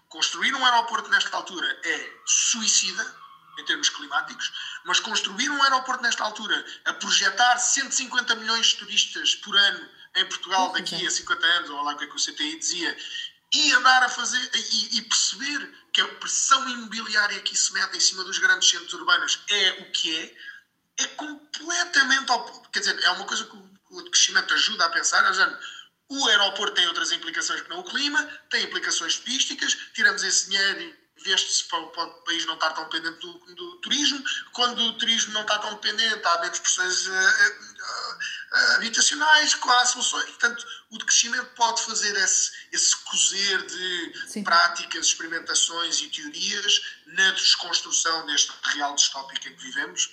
construir um aeroporto nesta altura é suicida, em termos climáticos, mas construir um aeroporto nesta altura, a projetar 150 milhões de turistas por ano em Portugal daqui a 50 anos, ou lá o que é que o CTI dizia, e andar a fazer, e perceber que a pressão imobiliária que isso mete em cima dos grandes centros urbanos é o que é completamente oposto. Quer dizer, é uma coisa que o crescimento ajuda a pensar, o aeroporto tem outras implicações que não o clima, tem implicações turísticas, tiramos esse dinheiro e investe-se para o país não estar tão dependente do turismo. Quando o turismo não está tão dependente, há menos pressões habitacionais, há soluções. Portanto, o crescimento pode fazer esse cozer de práticas, experimentações e teorias na desconstrução deste real distópico em que vivemos.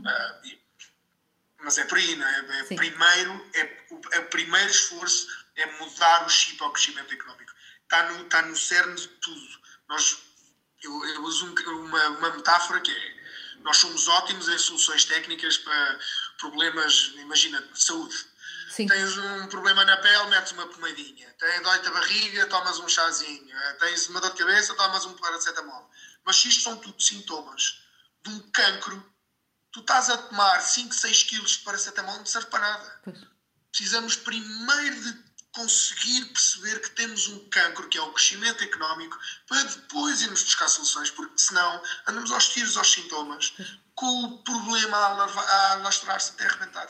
Mas é por aí, não é? O primeiro esforço é mudar o chip ao crescimento económico. Está no cerne de tudo. Eu uso uma metáfora que é: nós somos ótimos em soluções técnicas para problemas, imagina, de saúde. Sim. Tens um problema na pele, metes uma pomadinha. Dói-te a barriga, tomas um chazinho. Tens uma dor de cabeça, tomas um paracetamol. Mas se isto são tudo sintomas de um cancro, tu estás a tomar 5, 6 quilos de paracetamol, não serve para nada. Pois. Precisamos primeiro de conseguir perceber que temos um cancro, que é o crescimento económico, para depois irmos buscar soluções, porque senão andamos aos tiros aos sintomas, com o problema a alastrar-se até arrebentar.